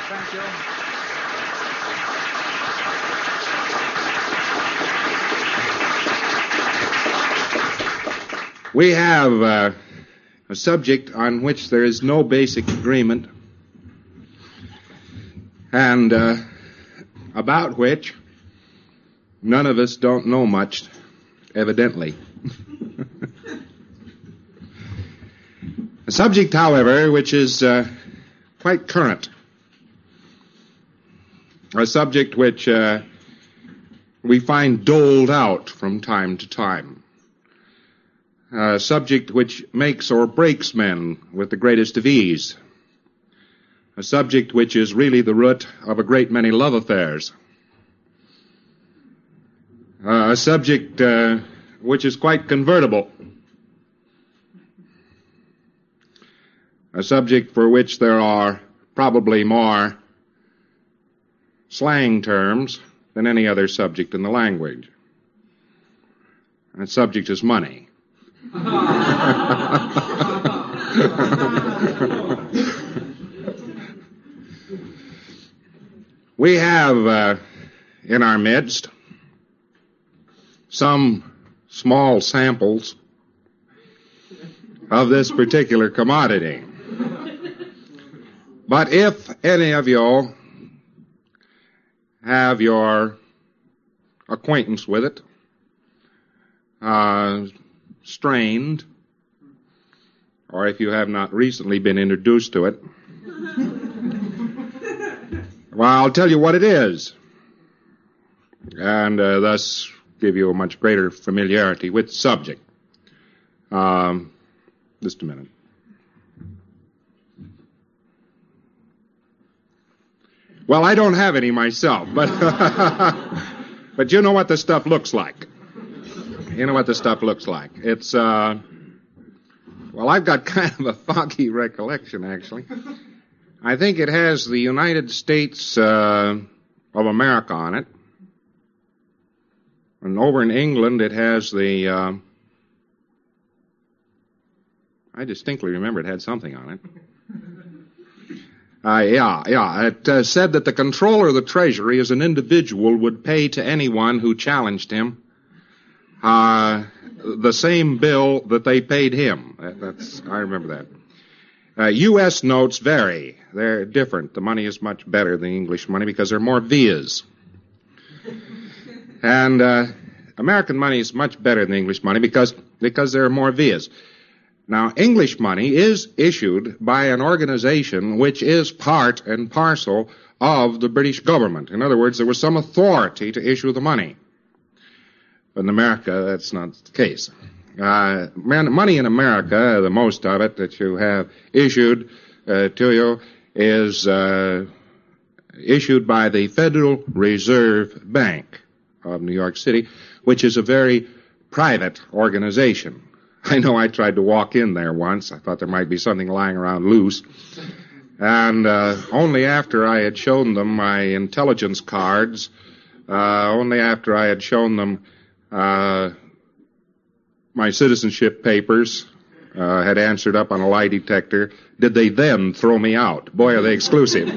Thank you. We have a subject on which there is no basic agreement and about which none of us don't know much, evidently. A subject, however, which is quite current. A subject which we find doled out from time to time. A subject which makes or breaks men with the greatest of ease. A subject which is really the root of a great many love affairs. A subject which is quite convertible. A subject for which there are probably more slang terms than any other subject in the language. That subject is money. We have in our midst some small samples of this particular commodity. But if any of you have your acquaintance with it strained, or if you have not recently been introduced to it, well, I'll tell you what it is, and thus give you a much greater familiarity with the subject. Just a minute. Well, I don't have any myself, but but you know what the stuff looks like. You know what the stuff looks like. It's, well, I've got kind of a foggy recollection, actually. I think it has the United States of America on it. And over in England, it has the, I distinctly remember it had something on it. It said that the controller of the Treasury as an individual would pay to anyone who challenged him the same bill that they paid him. I remember that. U.S. notes vary. They're different. The money is much better than English money because there are more vias. And American money is much better than English money because there are more vias. Now, English money is issued by an organization which is part and parcel of the British government. In other words, there was some authority to issue the money. But in America, that's not the case. Money in America, the most of it that you have issued to you, is issued by the Federal Reserve Bank of New York City, which is a very private organization. I know I tried to walk in there once. I thought there might be something lying around loose. And only after I had shown them my intelligence cards, only after I had shown them my citizenship papers, had answered up on a lie detector, did they then throw me out. Boy, are they exclusive.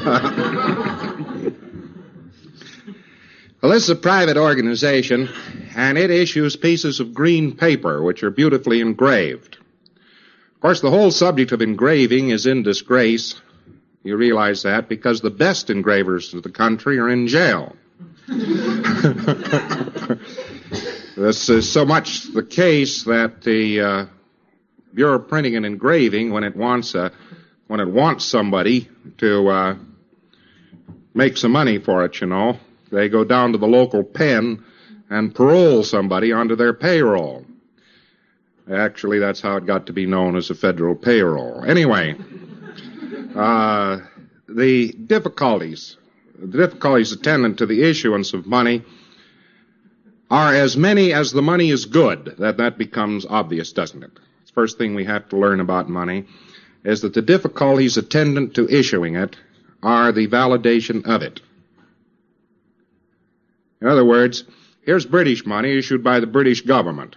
Well, this is a private organization, and it issues pieces of green paper which are beautifully engraved. Of course, the whole subject of engraving is in disgrace. You realize that because the best engravers of the country are in jail. This is so much the case that the Bureau of Printing and Engraving, when it wants somebody to make some money for it, you know, they go down to the local pen and parole somebody onto their payroll. Actually, that's how it got to be known as a federal payroll. Anyway, the difficulties attendant to the issuance of money are as many as the money is good. That becomes obvious, doesn't it? The first thing we have to learn about money is that the difficulties attendant to issuing it are the validation of it. In other words, here's British money issued by the British government.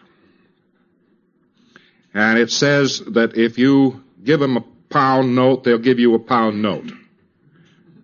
And it says that if you give them a pound note, they'll give you a pound note.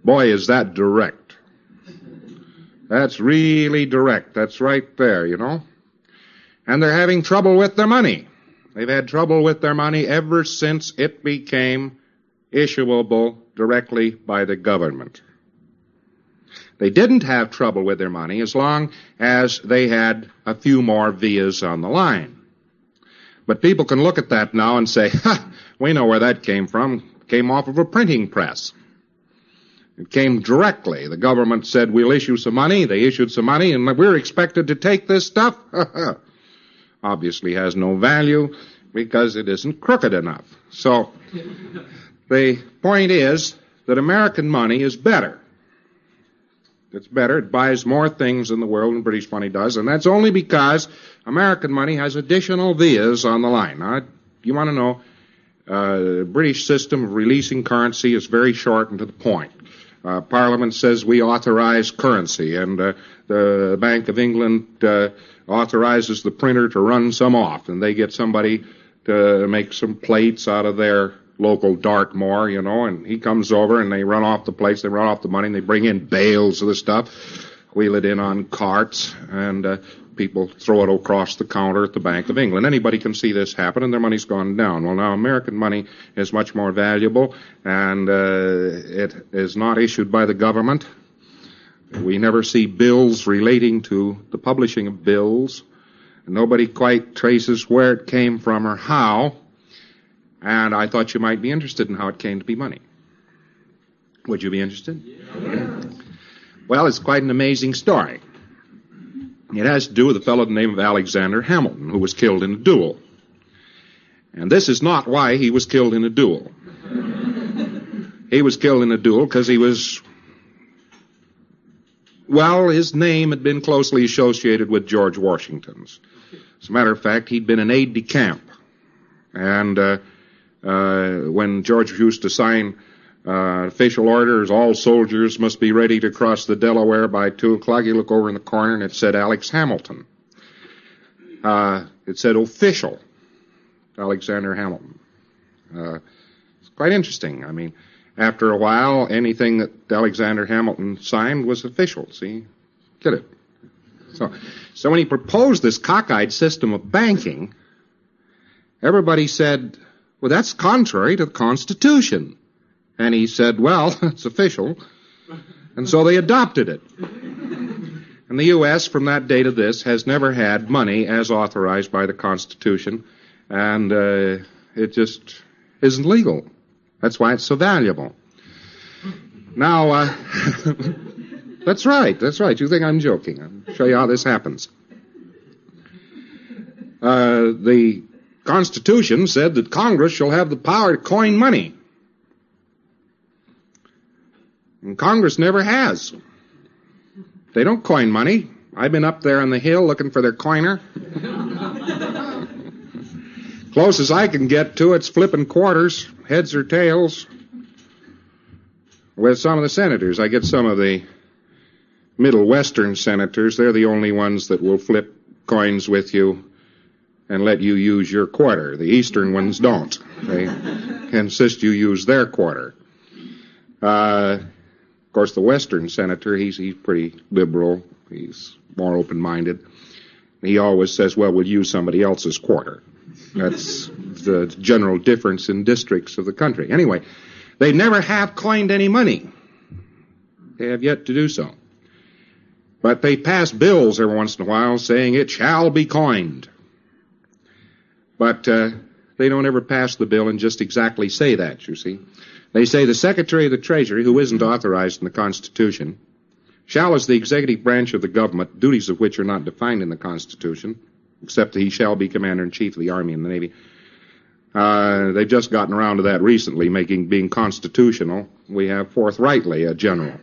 Boy, is that direct. That's really direct. That's right there, you know. And they're having trouble with their money. They've had trouble with their money ever since it became issuable directly by the government. They didn't have trouble with their money as long as they had a few more vias on the line. But people can look at that now and say, we know where that came from. It came off of a printing press. It came directly. The government said, we'll issue some money. They issued some money, and we're expected to take this stuff. Obviously has no value because it isn't crooked enough. So the point is that American money is better. It's better. It buys more things in the world than British money does, and that's only because American money has additional vias on the line. Now, you want to know, the British system of releasing currency is very short and to the point. Parliament says we authorize currency, and the Bank of England authorizes the printer to run some off, and they get somebody to make some plates out of their local Dartmoor, you know, and he comes over and they run off the plates, they run off the money, and they bring in bales of the stuff, wheel it in on carts, and people throw it across the counter at the Bank of England. Anybody can see this happen, and their money's gone down. Well, now, American money is much more valuable, and it is not issued by the government. We never see bills relating to the publishing of bills. Nobody quite traces where it came from or how, and I thought you might be interested in how it came to be money. Would you be interested? Yeah. Well, it's quite an amazing story. It has to do with a fellow named of Alexander Hamilton, who was killed in a duel. And this is not why he was killed in a duel. He was killed in a duel because he was, well, his name had been closely associated with George Washington's. As a matter of fact, he'd been an aide-de-camp. And when George used to sign official orders, all soldiers must be ready to cross the Delaware by 2 o'clock. You look over in the corner and it said Alex Hamilton. It said official Alexander Hamilton. It's quite interesting. I mean, after a while, anything that Alexander Hamilton signed was official. See? Get it? So when he proposed this cockeyed system of banking, everybody said, well, that's contrary to the Constitution. And he said, well, it's official. And so they adopted it. And the U.S., from that day to this, has never had money as authorized by the Constitution. And it just isn't legal. That's why it's so valuable. Now, that's right. You think I'm joking. I'll show you how this happens. The Constitution said that Congress shall have the power to coin money. And Congress never has. They don't coin money. I've been up there on the hill looking for their coiner. Close as I can get to it's flipping quarters, heads or tails. With some of the senators. I get some of the Middle Western senators. They're the only ones that will flip coins with you and let you use your quarter. The Eastern ones don't. They insist you use their quarter. Of course, the Western senator, he's pretty liberal. He's more open-minded. He always says, well, we'll use somebody else's quarter. That's the general difference in districts of the country. Anyway, they never have coined any money. They have yet to do so. But they pass bills every once in a while saying it shall be coined. But they don't ever pass the bill and just exactly say that, you see. They say the Secretary of the Treasury, who isn't authorized in the Constitution, shall, as the executive branch of the government, duties of which are not defined in the Constitution, except that he shall be Commander-in-Chief of the Army and the Navy. They've just gotten around to that recently, being constitutional. We have forthrightly a general.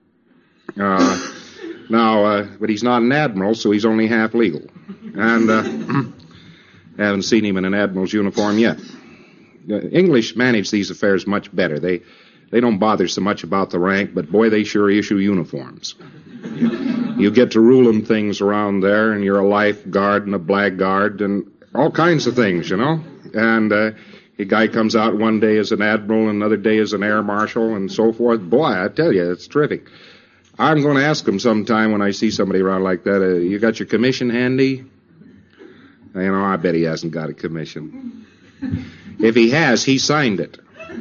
But he's not an admiral, so he's only half legal. And haven't seen him in an admiral's uniform yet. The English manage these affairs much better. They don't bother so much about the rank, but boy, they sure issue uniforms. You get to ruling things around there, and you're a lifeguard and a blackguard and all kinds of things, you know. And The guy comes out one day as an admiral, another day as an air marshal, and so forth. Boy, I tell you, it's terrific. I'm going to ask him sometime when I see somebody around like that, you got your commission handy? You know, I bet he hasn't got a commission. If he has, he signed it.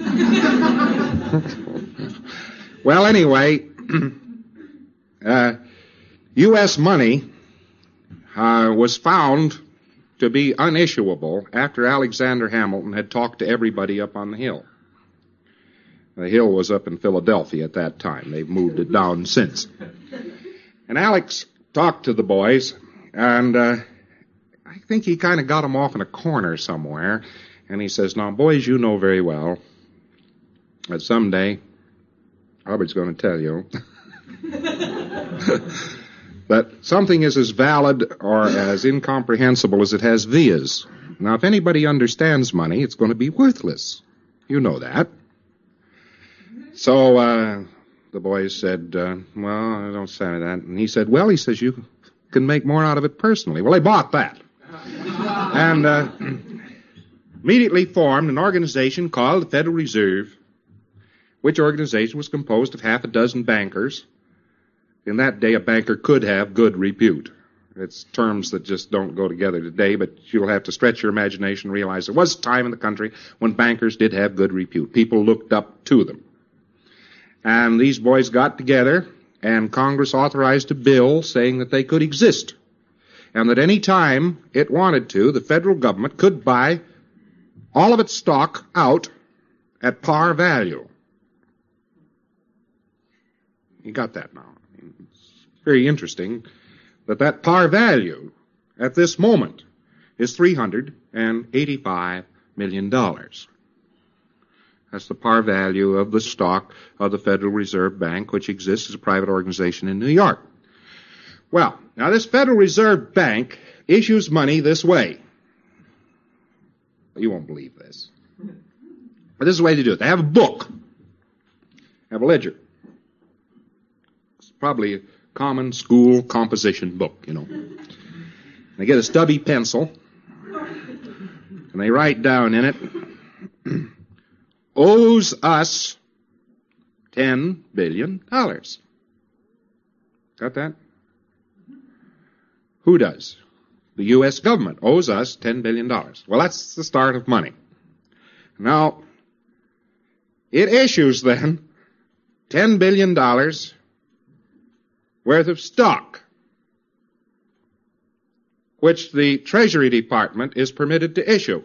Well, anyway, U.S. money was found to be unissuable after Alexander Hamilton had talked to everybody up on the Hill. The Hill was up in Philadelphia at that time. They've moved it down since. And Alex talked to the boys, and I think he kind of got them off in a corner somewhere. And he says, now, boys, you know very well that someday Robert's going to tell you that something is as valid or as incomprehensible as it has vias. Now, if anybody understands money, it's going to be worthless. You know that. So the boys said, well, I don't say that. And he said, well, you can make more out of it personally. Well, they bought that. And immediately formed an organization called the Federal Reserve, which organization was composed of half a dozen bankers. In that day, a banker could have good repute. It's terms that just don't go together today, but you'll have to stretch your imagination and realize there was a time in the country when bankers did have good repute. People looked up to them. And these boys got together, and Congress authorized a bill saying that they could exist, and that any time it wanted to, the federal government could buy all of its stock out at par value. You got that now. It's very interesting that par value at this moment is $385 million. That's the par value of the stock of the Federal Reserve Bank, which exists as a private organization in New York. Well, now this Federal Reserve Bank issues money this way. You won't believe this. But this is the way they do it. They have a book. They have a ledger. It's probably a common school composition book, you know. They get a stubby pencil, and they write down in it, owes us $10 billion. Got that? Who does? The U.S. government owes us $10 billion. Well, that's the start of money. Now, it issues then $10 billion worth of stock, which the Treasury Department is permitted to issue.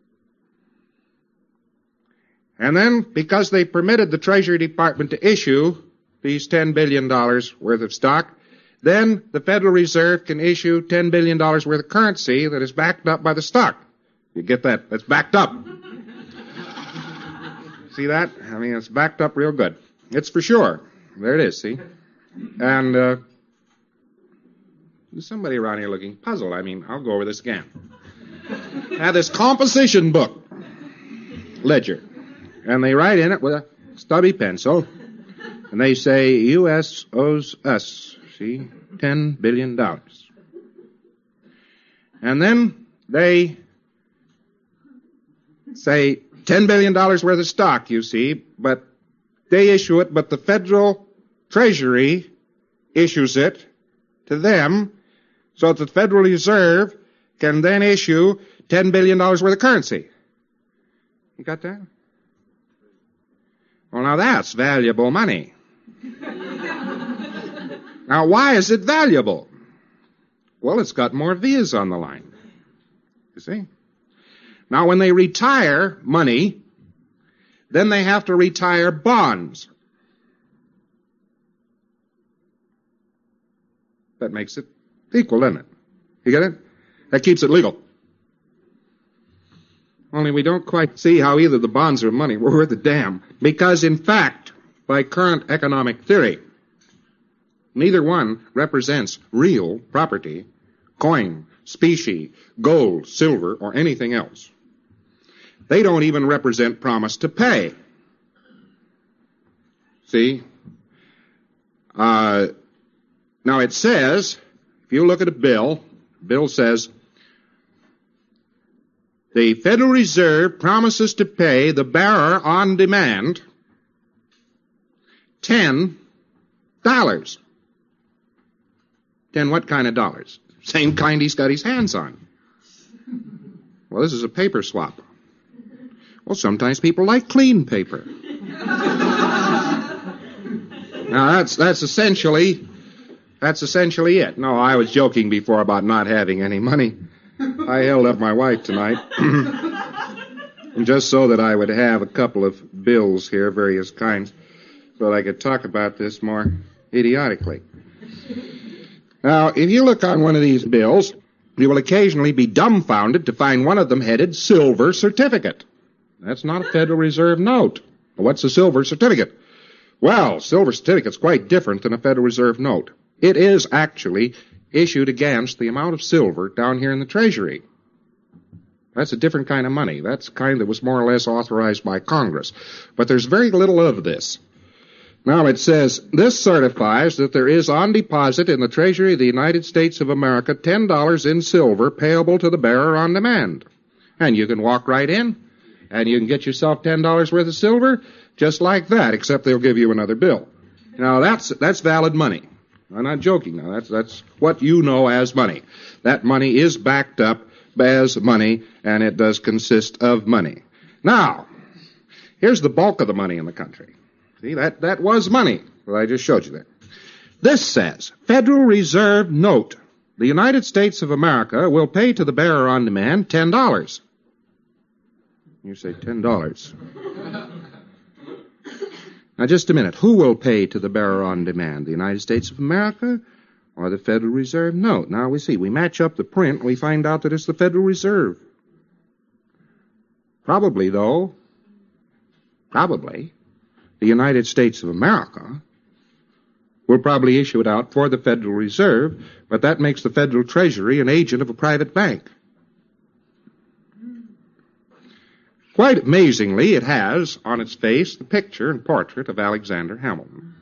And then, because they permitted the Treasury Department to issue these $10 billion worth of stock, then the Federal Reserve can issue $10 billion worth of currency that is backed up by the stock. You get that? That's backed up. See that? I mean, it's backed up real good. It's for sure. There it is, see? And there's somebody around here looking puzzled. I mean, I'll go over this again. Now, this composition book, ledger, and they write in it with a stubby pencil, and they say, U.S. owes us, see, $10 billion. And then they say $10 billion worth of stock, you see, but they issue it, but the Federal Treasury issues it to them so that the Federal Reserve can then issue $10 billion worth of currency. You got that? Well, now that's valuable money. Now, why is it valuable? Well, it's got more V's on the line. You see? Now, when they retire money, then they have to retire bonds. That makes it equal, doesn't it? You get it? That keeps it legal. Only we don't quite see how either the bonds or money were worth a damn. Because, in fact, by current economic theory, neither one represents real property, coin, specie, gold, silver, or anything else. They don't even represent promise to pay. See? Now it says, if you look at a bill, the bill says, the Federal Reserve promises to pay the bearer on demand $10. 10 what kind of dollars? Same kind he's got his hands on. Well, this is a paper swap. Well, sometimes people like clean paper. Now, that's essentially it. No, I was joking before about not having any money. I held up my wife tonight, just so that I would have a couple of bills here, various kinds, so that I could talk about this more idiotically. Now, if you look on one of these bills, you will occasionally be dumbfounded to find one of them headed Silver Certificate. That's not a Federal Reserve note. What's a Silver Certificate? Well, Silver Certificate's quite different than a Federal Reserve note. It is actually issued against the amount of silver down here in the Treasury. That's a different kind of money. That's the kind that was more or less authorized by Congress. But there's very little of this. Now it says, this certifies that there is on deposit in the Treasury of the United States of America $10 in silver payable to the bearer on demand. And you can walk right in, and you can get yourself $10 worth of silver, just like that, except they'll give you another bill. Now that's valid money. I'm not joking now. That's what you know as money. That money is backed up as money, and it does consist of money. Now, here's the bulk of the money in the country. See, that was money that I just showed you there. This says, Federal Reserve note, the United States of America will pay to the bearer on demand $10. You say $10. Now, just a minute. Who will pay to the bearer on demand? The United States of America or the Federal Reserve note? Now, we see. We match up the print. We find out that it's the Federal Reserve. Probably, though, the United States of America will probably issue it out for the Federal Reserve, but that makes the Federal Treasury an agent of a private bank. Quite amazingly, it has on its face the picture and portrait of Alexander Hamilton.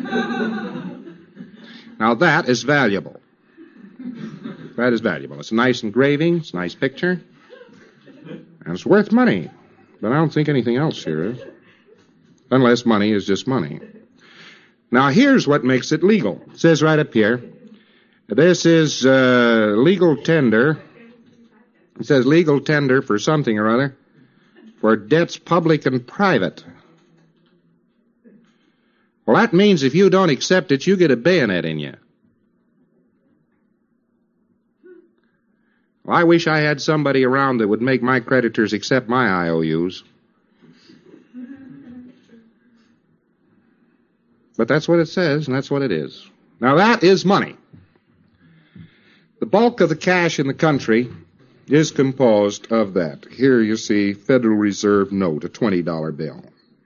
Now, that is valuable. That is valuable. It's a nice engraving, it's a nice picture, and it's worth money. But I don't think anything else here is. Unless money is just money. Now, here's what makes it legal. It says right up here, this is legal tender. It says legal tender for something or other, for debts public and private. Well, that means if you don't accept it, you get a bayonet in you. Well, I wish I had somebody around that would make my creditors accept my IOUs. But that's what it says, and that's what it is. Now, that is money. The bulk of the cash in the country is composed of that. Here you see Federal Reserve note, a $20 bill.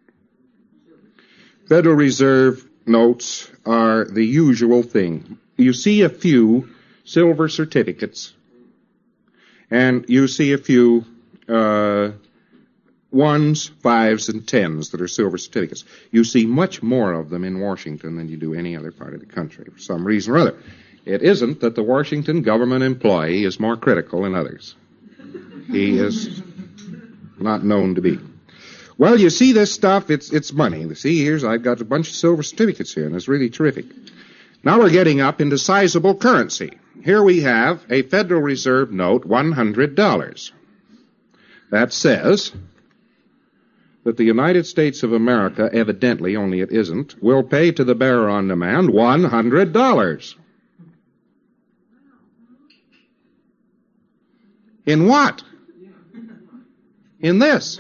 Federal Reserve notes are the usual thing. You see a few silver certificates, and you see a few ones, fives, and tens that are silver certificates. You see much more of them in Washington than you do any other part of the country, for some reason or other. It isn't that the Washington government employee is more critical than others. He is not known to be. Well, you see this stuff, it's money. You see, I've got a bunch of silver certificates here, and it's really terrific. Now we're getting up into sizable currency. Here we have a Federal Reserve note, $100. That says that the United States of America, evidently, only it isn't, will pay to the bearer on demand $100. In what? In this.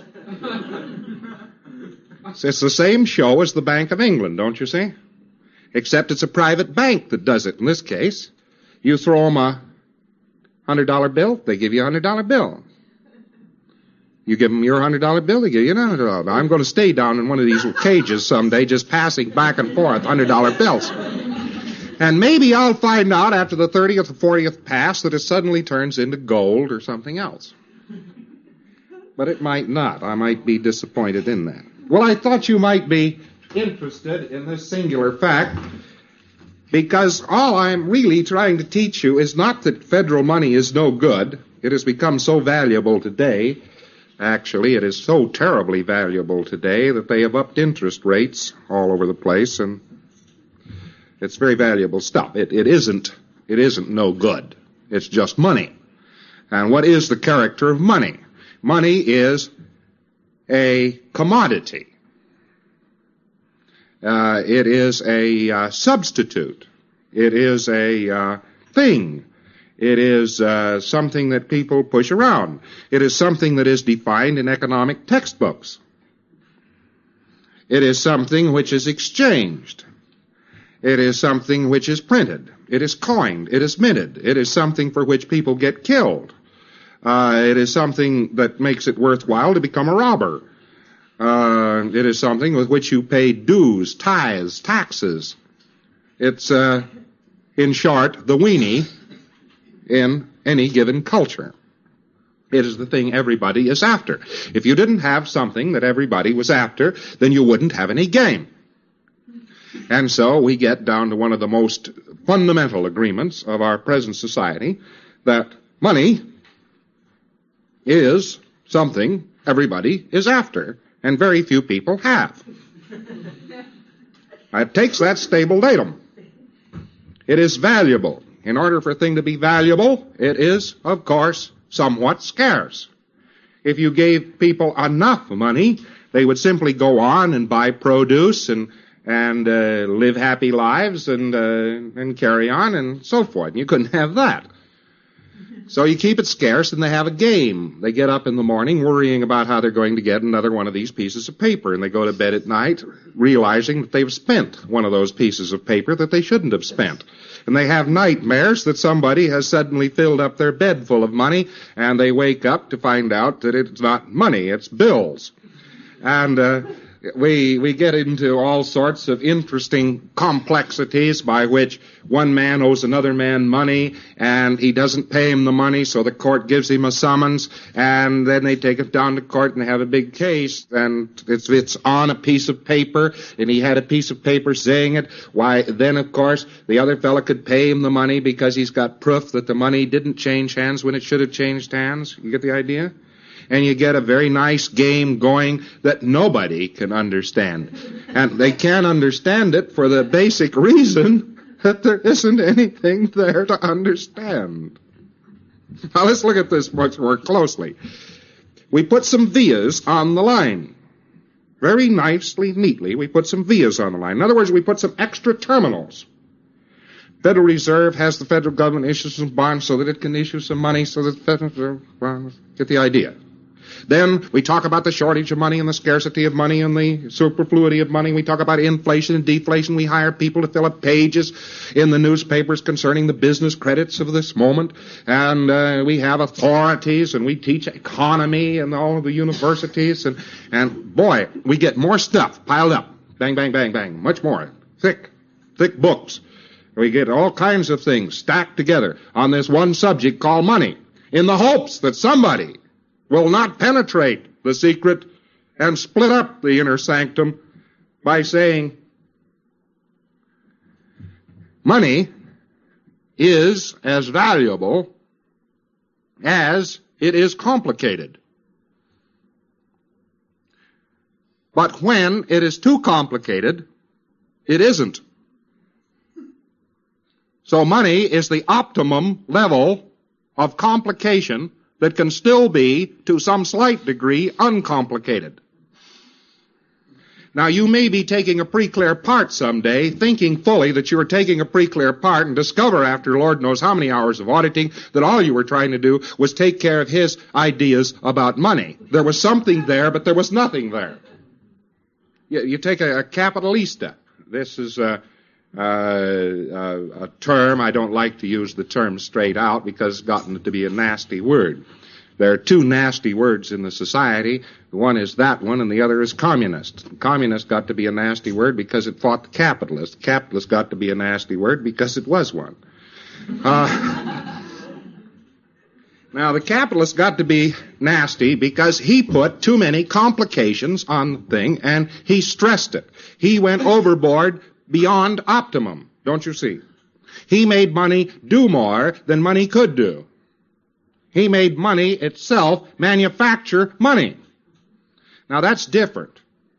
It's the same show as the Bank of England, don't you see? Except it's a private bank that does it in this case. You throw them a $100 bill, they give you a $100 bill. You give them your $100 bill, they give you another $100 bill. I'm going to stay down in one of these cages someday just passing back and forth $100 bills. And maybe I'll find out after the 30th or 40th pass that it suddenly turns into gold or something else. But it might not. I might be disappointed in that. Well, I thought you might be interested in this singular fact, because all I'm really trying to teach you is not that federal money is no good, It has become so valuable today. Actually, it is so terribly valuable today that they have upped interest rates all over the place, and it's very valuable stuff. It isn't no good. It's just money. And what is the character of money? Money is a commodity. It is a substitute. It is a thing. It is something that people push around. It is something that is defined in economic textbooks. It is something which is exchanged. It is something which is printed. It is coined. It is minted. It is something for which people get killed. It is something that makes it worthwhile to become a robber. It is something with which you pay dues, tithes, taxes. It's, in short, the weenie in any given culture. It is the thing everybody is after. If you didn't have something that everybody was after, then you wouldn't have any game. And so we get down to one of the most fundamental agreements of our present society, that money is something everybody is after, and very few people have. It takes that stable datum. It is valuable. In order for a thing to be valuable, it is, of course, somewhat scarce. If you gave people enough money, they would simply go on and buy produce and live happy lives and carry on and so forth. And you couldn't have that. So you keep it scarce, and they have a game. They get up in the morning worrying about how they're going to get another one of these pieces of paper, and they go to bed at night realizing that they've spent one of those pieces of paper that they shouldn't have spent. And they have nightmares that somebody has suddenly filled up their bed full of money, and they wake up to find out that it's not money, it's bills. And we get into all sorts of interesting complexities by which one man owes another man money, and he doesn't pay him the money, so the court gives him a summons, and then they take it down to court and have a big case, and it's on a piece of paper, and he had a piece of paper saying it. Why, then, of course, the other fellow could pay him the money because he's got proof that the money didn't change hands when it should have changed hands. You get the idea? And you get a very nice game going that nobody can understand. And they can't understand it for the basic reason that there isn't anything there to understand. Now let's look at this much more closely. We put some vias on the line. Very nicely, neatly, we put some vias on the line. In other words, we put some extra terminals. Federal Reserve has the federal government issue some bonds so that it can issue some money so that the Federal Reserve, well, get the idea. Then we talk about the shortage of money and the scarcity of money and the superfluity of money. We talk about inflation and deflation. We hire people to fill up pages in the newspapers concerning the business credits of this moment. And we have authorities, and we teach economy in all of the universities. And boy, we get more stuff piled up. Bang, bang, bang, bang. Much more. Thick books. We get all kinds of things stacked together on this one subject called money, in the hopes that somebody will not penetrate the secret and split up the inner sanctum by saying, money is as valuable as it is complicated. But when it is too complicated, it isn't. So money is the optimum level of complication that can still be, to some slight degree, uncomplicated. Now, you may be taking a pre-clear part someday, thinking fully that you are taking a pre-clear part, and discover after Lord knows how many hours of auditing that all you were trying to do was take care of his ideas about money. There was something there, but there was nothing there. You take a capitalista. This is a term. I don't like to use the term straight out because it's gotten to be a nasty word. There are two nasty words in the society. One is that one, and the other is communist. Communist got to be a nasty word because it fought the capitalist. Capitalist got to be a nasty word because it was one. Now, the capitalist got to be nasty because he put too many complications on the thing, and he stressed it. He went overboard beyond optimum, don't you see? He made money do more than money could do. He made money itself manufacture money. Now that's different.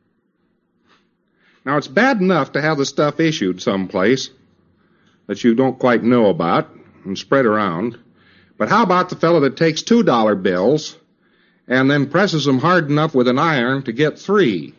Now it's bad enough to have the stuff issued someplace that you don't quite know about and spread around. But how about the fellow that takes $2 bills and then presses them hard enough with an iron to get 3?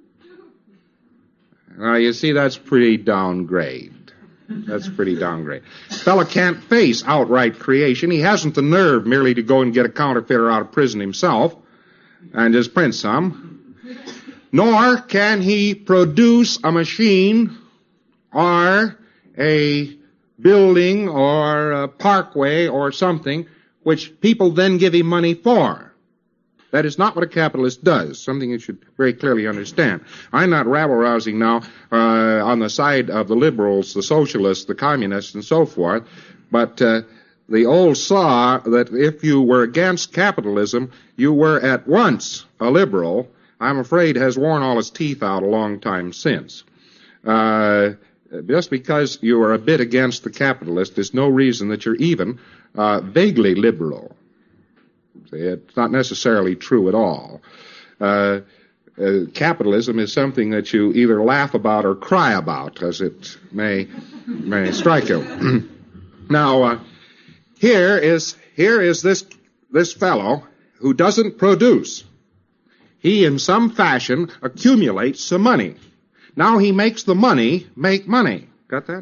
Now, you see, that's pretty downgrade. That's pretty downgrade. Fellow can't face outright creation. He hasn't the nerve merely to go and get a counterfeiter out of prison himself and just print some. Nor can he produce a machine or a building or a parkway or something which people then give him money for. That is not what a capitalist does, something you should very clearly understand. I'm not rabble-rousing now on the side of the liberals, the socialists, the communists, and so forth, but the old saw that if you were against capitalism, you were at once a liberal, I'm afraid has worn all its teeth out a long time since. Just because you are a bit against the capitalist is no reason that you're even vaguely liberal. It's not necessarily true at all. Capitalism is something that you either laugh about or cry about, as it may strike you. Now, here is this fellow who doesn't produce. He, in some fashion, accumulates some money. Now he makes the money make money. Got that?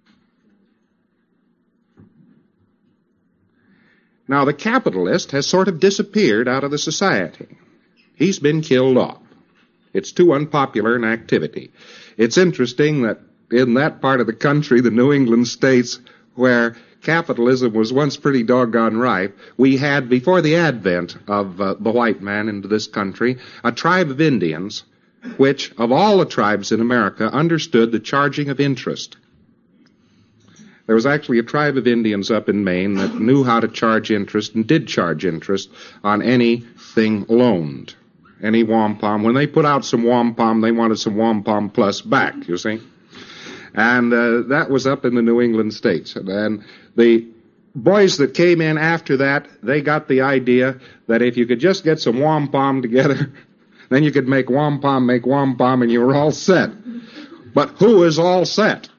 Now, the capitalist has sort of disappeared out of the society. He's been killed off. It's too unpopular an activity. It's interesting that in that part of the country, the New England states, where capitalism was once pretty doggone ripe, we had, before the advent of the white man into this country, a tribe of Indians which, of all the tribes in America, understood the charging of interest. There was actually a tribe of Indians up in Maine that knew how to charge interest and did charge interest on anything loaned, any wampum. When they put out some wampum, they wanted some wampum plus back, you see. And that was up in the New England states. And the boys that came in after that, they got the idea that if you could just get some wampum together, then you could make wampum, and you were all set. But who is all set?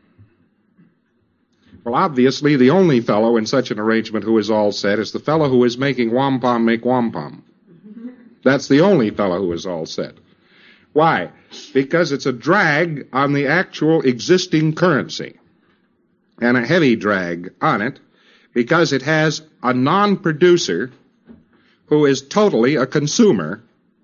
Well, obviously, the only fellow in such an arrangement who is all set is the fellow who is making wampum make wampum. That's the only fellow who is all set. Why? Because it's a drag on the actual existing currency, and a heavy drag on it, because it has a non-producer who is totally a consumer,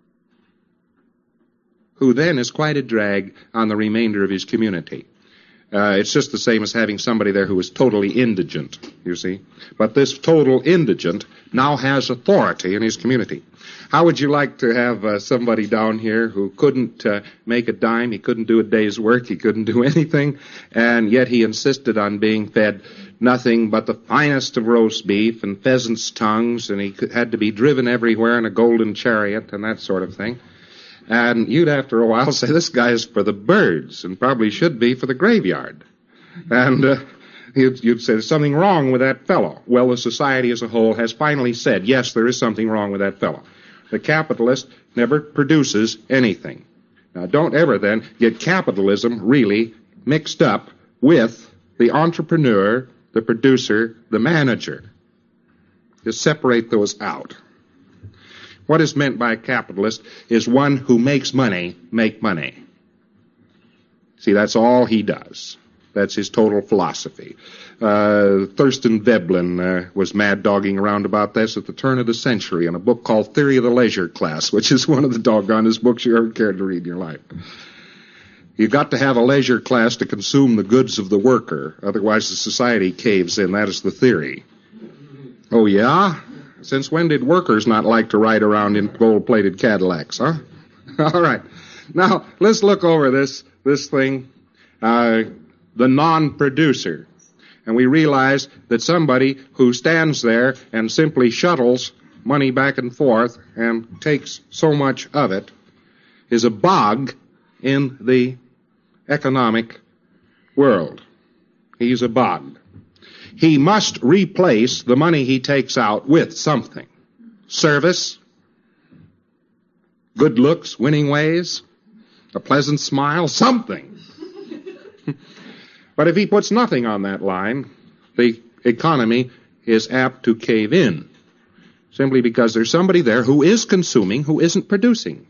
who then is quite a drag on the remainder of his community. It's just the same as having somebody there who is totally indigent, you see. But this total indigent now has authority in his community. How would you like to have somebody down here who couldn't make a dime, he couldn't do a day's work, he couldn't do anything, and yet he insisted on being fed nothing but the finest of roast beef and pheasant's tongues, and he had to be driven everywhere in a golden chariot and that sort of thing? And you'd, after a while, say, this guy is for the birds, and probably should be for the graveyard. And you'd say, there's something wrong with that fellow. Well, the society as a whole has finally said, yes, there is something wrong with that fellow. The capitalist never produces anything. Now, don't ever then get capitalism really mixed up with the entrepreneur, the producer, the manager. Just separate those out. What is meant by a capitalist is one who makes money make money. See, that's all he does. That's his total philosophy. Thurston Veblen was mad-dogging around about this at the turn of the century in a book called Theory of the Leisure Class, which is one of the doggonest books you ever cared to read in your life. You've got to have a leisure class to consume the goods of the worker, otherwise the society caves in. That is the theory. Oh, yeah? Since when did workers not like to ride around in gold-plated Cadillacs, huh? All right. Now, let's look over this thing, the non-producer. And we realize that somebody who stands there and simply shuttles money back and forth and takes so much of it is a bog in the economic world. He's a bog. he must replace the money he takes out with something. Service, good looks, winning ways, a pleasant smile, something. But if he puts nothing on that line, the economy is apt to cave in, simply because there's somebody there who is consuming, who isn't producing.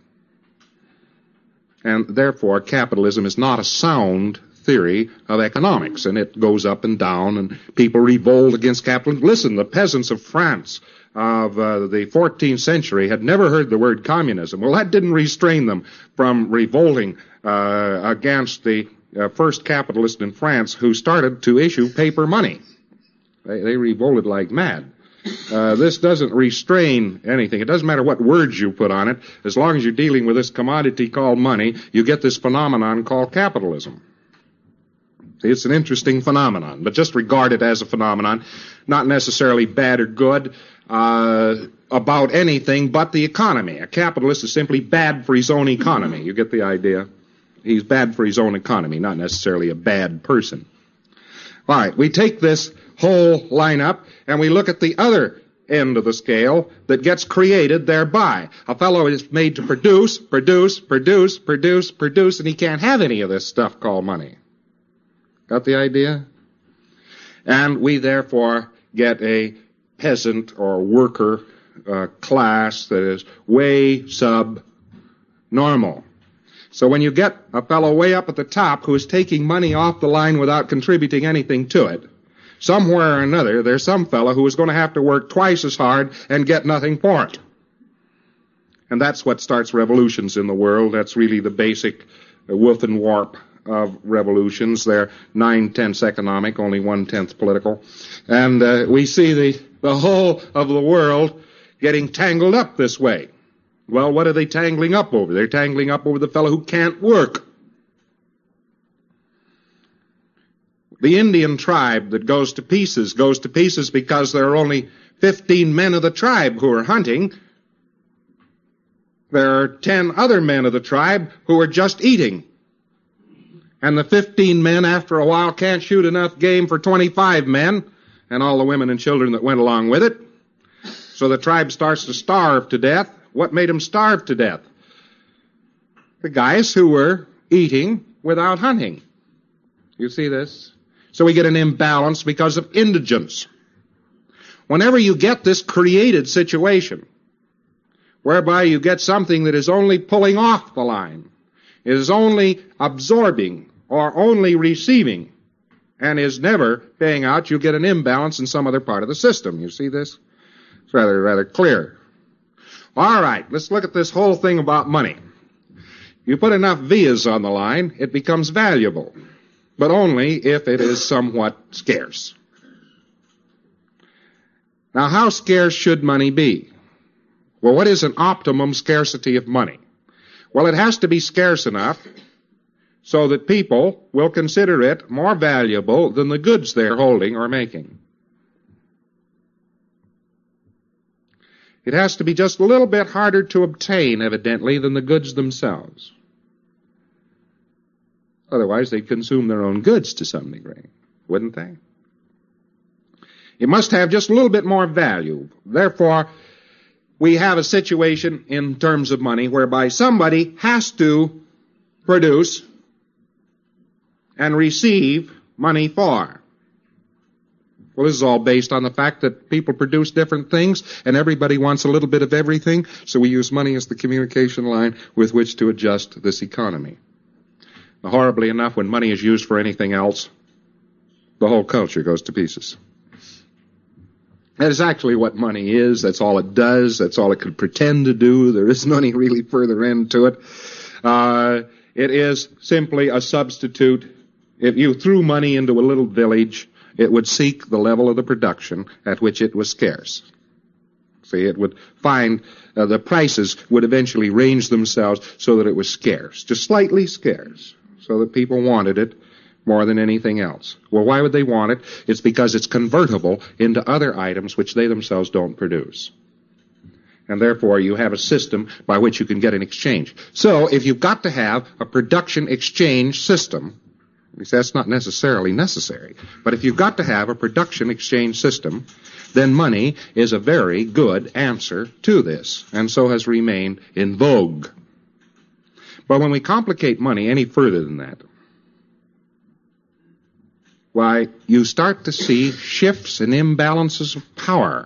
And therefore, capitalism is not a sound theory of economics, and it goes up and down, and people revolt against capitalism. Listen, the peasants of France of the 14th century had never heard the word communism. Well, that didn't restrain them from revolting against the first capitalist in France who started to issue paper money. They revolted like mad. This doesn't restrain anything. It doesn't matter what words you put on it. As long as you're dealing with this commodity called money, you get this phenomenon called capitalism. It's an interesting phenomenon, but just regard it as a phenomenon, not necessarily bad or good about anything but the economy. A capitalist is simply bad for his own economy. You get the idea? He's bad for his own economy, not necessarily a bad person. All right, we take this whole lineup and we look at the other end of the scale that gets created thereby. A fellow is made to produce, and he can't have any of this stuff called money. Got the idea? And we therefore get a peasant or worker class that is way sub-normal. So when you get a fellow way up at the top who is taking money off the line without contributing anything to it, somewhere or another there's some fellow who is going to have to work twice as hard and get nothing for it. And that's what starts revolutions in the world. That's really the basic woof and warp of revolutions. They're 9/10 economic, only 1/10 political. And we see the whole of the world getting tangled up this way. Well, what are they tangling up over? They're tangling up over the fellow who can't work. The Indian tribe that goes to pieces because there are only 15 men of the tribe who are hunting. There are 10 other men of the tribe who are just eating. And the 15 men, after a while, can't shoot enough game for 25 men and all the women and children that went along with it. So the tribe starts to starve to death. What made them starve to death? The guys who were eating without hunting. You see this? So we get an imbalance because of indigence. Whenever you get this created situation, whereby you get something that is only pulling off the line, is only absorbing or only receiving, and is never paying out, you get an imbalance in some other part of the system. You see this? It's rather clear. All right, let's look at this whole thing about money. You put enough vias on the line, it becomes valuable, but only if it is somewhat scarce. Now, how scarce should money be? Well, what is an optimum scarcity of money? Well, it has to be scarce enough so that people will consider it more valuable than the goods they're holding or making. It has to be just a little bit harder to obtain, evidently, than the goods themselves. Otherwise, they'd consume their own goods to some degree, wouldn't they? It must have just a little bit more value. Therefore, we have a situation in terms of money whereby somebody has to produce and receive money for. Well, this is all based on the fact that people produce different things and everybody wants a little bit of everything, so we use money as the communication line with which to adjust this economy. Now, horribly enough, when money is used for anything else, the whole culture goes to pieces. That is actually what money is. That's all it does. That's all it could pretend to do. There isn't any really further end to it. It is simply a substitute. If you threw money into a little village, it would seek the level of the production at which it was scarce. See, it would find the prices would eventually range themselves so that it was scarce, just slightly scarce, so that people wanted it more than anything else. Well, why would they want it? It's because it's convertible into other items which they themselves don't produce. And therefore, you have a system by which you can get an exchange. So, if you've got to have a production exchange system, He says that's not necessarily necessary. But if you've got to have a production exchange system, then money is a very good answer to this, and so has remained in vogue. But when we complicate money any further than that, why, you start to see shifts and imbalances of power.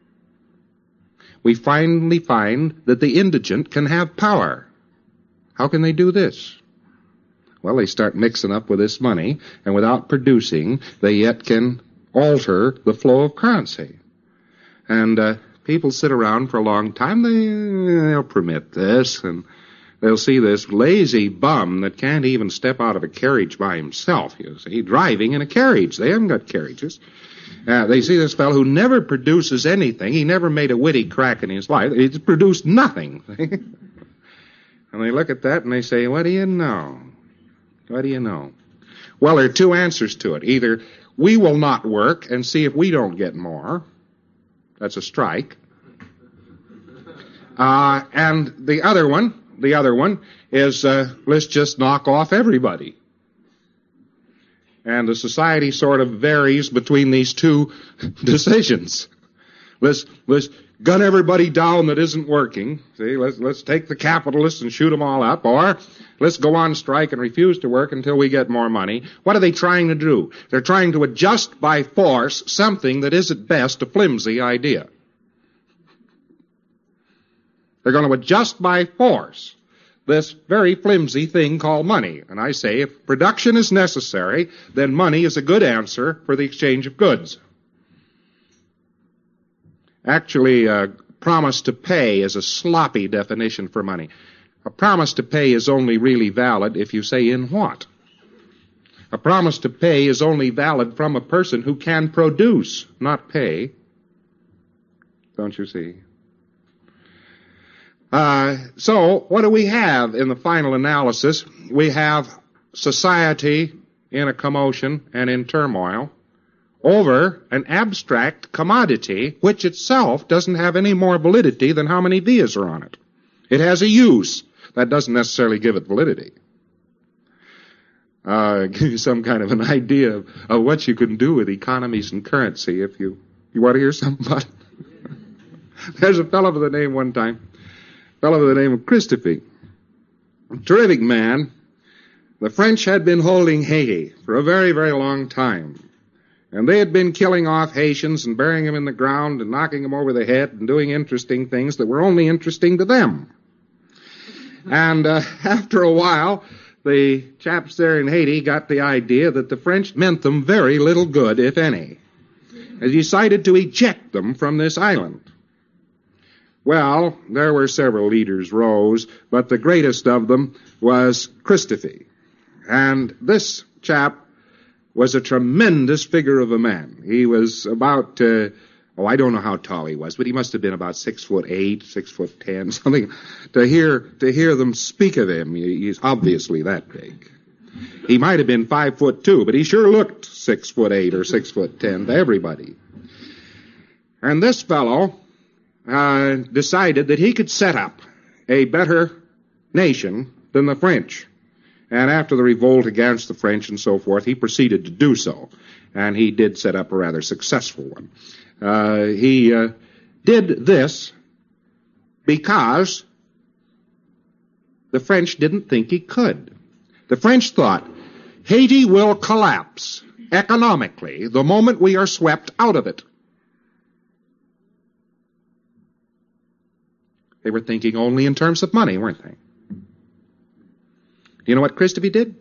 We finally find that the indigent can have power. How can they do this? Well, they start mixing up with this money, and without producing, they yet can alter the flow of currency. And people sit around for a long time, they'll permit this, and they'll see this lazy bum that can't even step out of a carriage by himself, you see, driving in a carriage. They haven't got carriages. They see this fellow who never produces anything. He never made a witty crack in his life. He's produced nothing. And they look at that and they say, what do you know? What do you know? Well, there are two answers to it. Either we will not work and see if we don't get more. That's a strike. And the other one is let's just knock off everybody. And the society sort of varies between these two decisions. Let's gun everybody down that isn't working. See, let's take the capitalists and shoot them all up, or let's go on strike and refuse to work until we get more money. What are they trying to do? They're trying to adjust by force something that is at best a flimsy idea. They're going to adjust by force this very flimsy thing called money. And I say, if production is necessary, then money is a good answer for the exchange of goods. Actually, promise to pay is a sloppy definition for money. A promise to pay is only really valid if you say in what. A promise to pay is only valid from a person who can produce, not pay. Don't you see? So, what do we have in the final analysis? We have society in a commotion and in turmoil over an abstract commodity which itself doesn't have any more validity than how many vias are on it. It has a use. That doesn't necessarily give it validity. Give you some kind of an idea of what you can do with economies and currency if you want to hear something about it. There's a fellow by the name of Christophe. A terrific man. The French had been holding Haiti for a very, very long time. And they had been killing off Haitians and burying them in the ground and knocking them over the head and doing interesting things that were only interesting to them. And after a while, the chaps there in Haiti got the idea that the French meant them very little good, if any. They decided to eject them from this island. Well, there were several leaders rose, but the greatest of them was Christophe. And this chap was a tremendous figure of a man. He was about, I don't know how tall he was, but he must have been about 6'8", 6'10", something. To hear them speak of him, he's obviously that big. He might have been 5'2", but he sure looked 6'8" or 6'10" to everybody. And this fellow decided that he could set up a better nation than the French. And after the revolt against the French and so forth, he proceeded to do so. And he did set up a rather successful one. He did this because the French didn't think he could. The French thought, Haiti will collapse economically the moment we are swept out of it. They were thinking only in terms of money, weren't they? You know what Christophe did?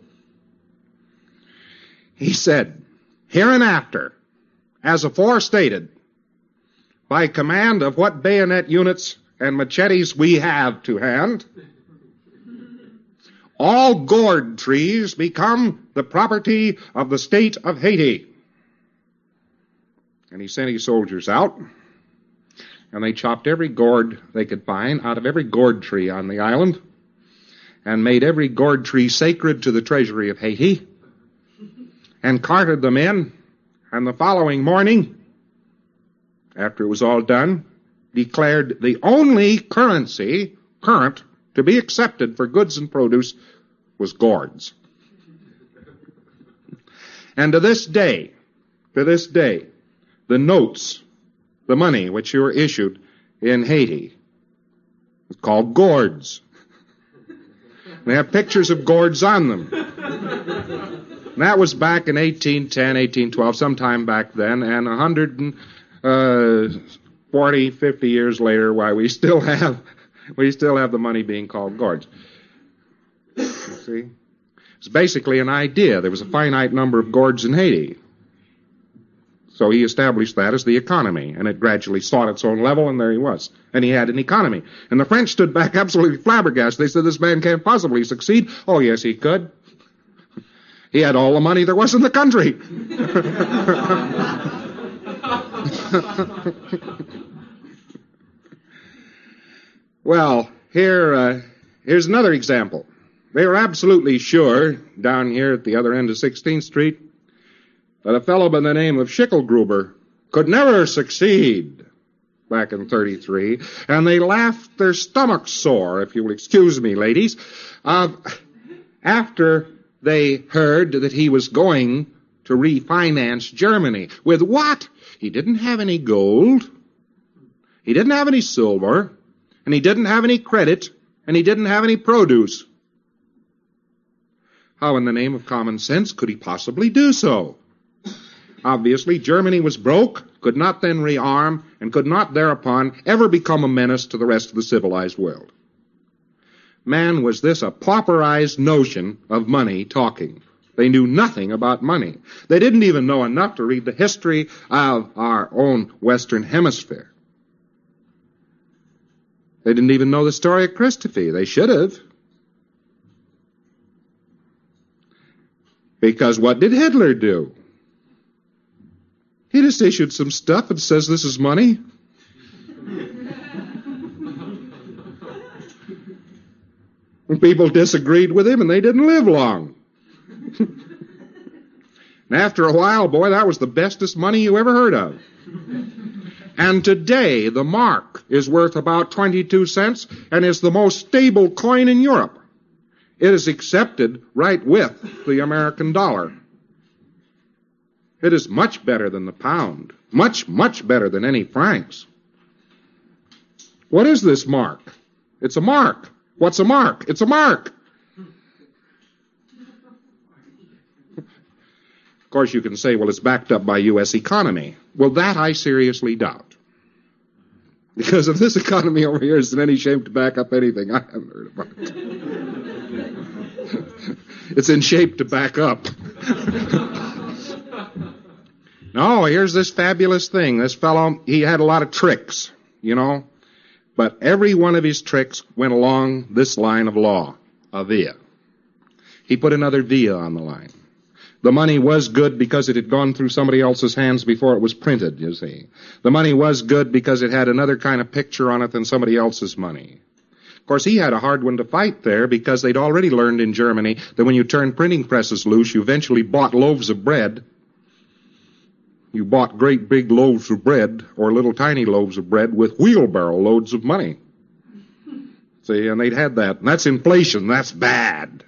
He said, hereinafter, as aforestated, by command of what bayonet units and machetes we have to hand, all gourd trees become the property of the state of Haiti. And he sent his soldiers out, and they chopped every gourd they could find out of every gourd tree on the island, and made every gourd tree sacred to the treasury of Haiti, and carted them in, and the following morning, after it was all done, declared the only currency current to be accepted for goods and produce was gourds. And to this day, the notes, the money which were issued in Haiti, is called gourds. They have pictures of gourds on them. And that was back in 1810, 1812, sometime back then, and 140, 50 years later, why we still have the money being called gourds. You see? It's basically an idea. There was a finite number of gourds in Haiti. So he established that as the economy, and it gradually sought its own level, and there he was. And he had an economy. And the French stood back absolutely flabbergasted. They said, this man can't possibly succeed. Oh, yes, he could. He had all the money there was in the country. Well, here's another example. They were absolutely sure, down here at the other end of 16th Street, that a fellow by the name of Schicklgruber could never succeed back in 33, and they laughed their stomachs sore, if you will excuse me, ladies, after they heard that he was going to refinance Germany. With what? He didn't have any gold, he didn't have any silver, and he didn't have any credit, and he didn't have any produce. How in the name of common sense could he possibly do so? Obviously, Germany was broke, could not then rearm, and could not thereupon ever become a menace to the rest of the civilized world. Man, was this a pauperized notion of money talking. They knew nothing about money. They didn't even know enough to read the history of our own Western Hemisphere. They didn't even know the story of Christophe. They should have. Because what did Hitler do? He just issued some stuff and says this is money. And people disagreed with him and they didn't live long. And after a while, boy, that was the bestest money you ever heard of. And today, the mark is worth about 22 cents and is the most stable coin in Europe. It is accepted right with the American dollar. It is much better than the pound. Much, much better than any francs. What is this mark? It's a mark. What's a mark? It's a mark. Of course, you can say, well, it's backed up by U.S. economy. Well, that I seriously doubt. Because if this economy over here is in any shape to back up anything, I haven't heard about it. It's in shape to back up. No, here's this fabulous thing. This fellow, he had a lot of tricks, you know. But every one of his tricks went along this line of law, a via. He put another via on the line. The money was good because it had gone through somebody else's hands before it was printed, you see. The money was good because it had another kind of picture on it than somebody else's money. Of course, he had a hard one to fight there because they'd already learned in Germany that when you turned printing presses loose, you eventually bought loaves of bread. You bought great big loaves of bread or little tiny loaves of bread with wheelbarrow loads of money. See, and they'd had that. And that's inflation. That's bad.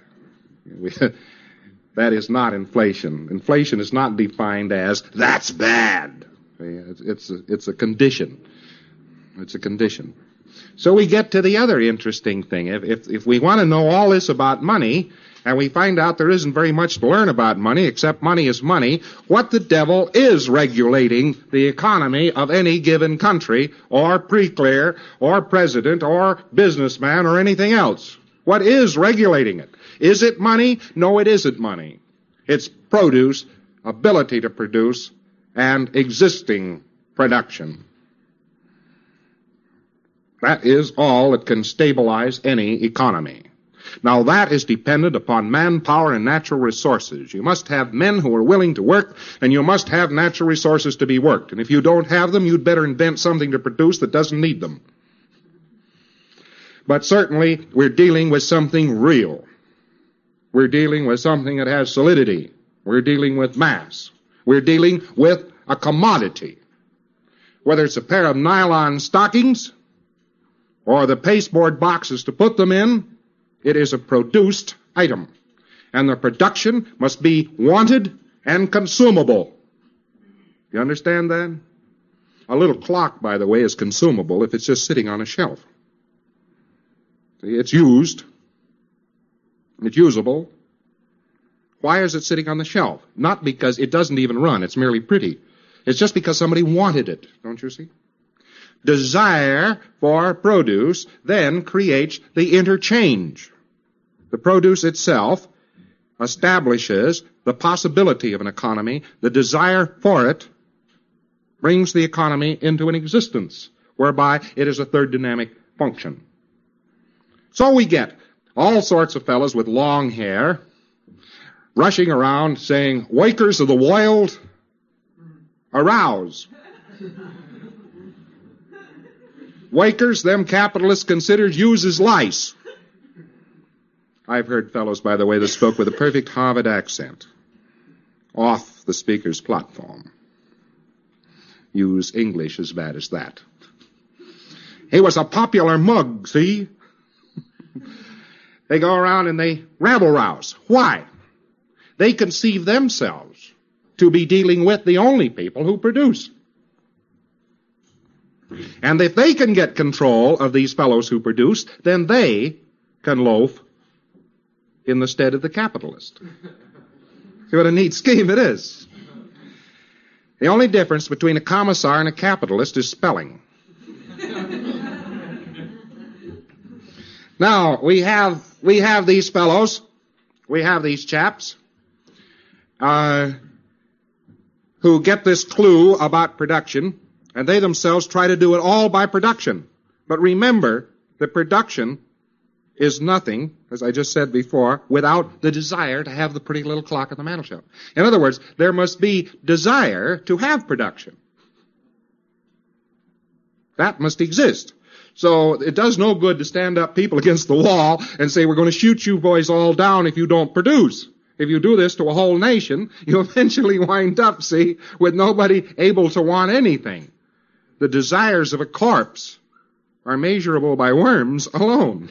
That is not inflation. Inflation is not defined as that's bad. It's a condition. It's a condition. So we get to the other interesting thing. If we want to know all this about money, and we find out there isn't very much to learn about money, except money is money, what the devil is regulating the economy of any given country, or preclear, or president, or businessman, or anything else? What is regulating it? Is it money? No, it isn't money. It's produce, ability to produce, and existing production. That is all that can stabilize any economy. Now, that is dependent upon manpower and natural resources. You must have men who are willing to work, and you must have natural resources to be worked. And if you don't have them, you'd better invent something to produce that doesn't need them. But certainly, we're dealing with something real. We're dealing with something that has solidity. We're dealing with mass. We're dealing with a commodity. Whether it's a pair of nylon stockings or the pasteboard boxes to put them in, it is a produced item. And the production must be wanted and consumable. You understand that? A little clock, by the way, is consumable if it's just sitting on a shelf. See, it's used. It's usable. Why is it sitting on the shelf? Not because it doesn't even run. It's merely pretty. It's just because somebody wanted it. Don't you see? Desire for produce then creates the interchange. The produce itself establishes the possibility of an economy. The desire for it brings the economy into an existence, whereby it is a third dynamic function. So we get all sorts of fellows with long hair rushing around saying, "Wakers of the wild, arouse. Wakers, them capitalists considered use as lice." I've heard fellows, by the way, that spoke with a perfect Harvard accent off the speaker's platform use English as bad as that. He was a popular mug, see? They go around and they rabble-rouse. Why? They conceive themselves to be dealing with the only people who produce. And if they can get control of these fellows who produce, then they can loaf in the stead of the capitalist. See what a neat scheme it is. The only difference between a commissar and a capitalist is spelling. Now, we have these fellows, we have these chaps, who get this clue about production, and they themselves try to do it all by production. But remember, the production is nothing, as I just said before, without the desire to have the pretty little clock on the mantelshelf. In other words, there must be desire to have production. That must exist. So it does no good to stand up people against the wall and say, "We're going to shoot you boys all down if you don't produce." If you do this to a whole nation, you eventually wind up, see, with nobody able to want anything. The desires of a corpse are measurable by worms alone.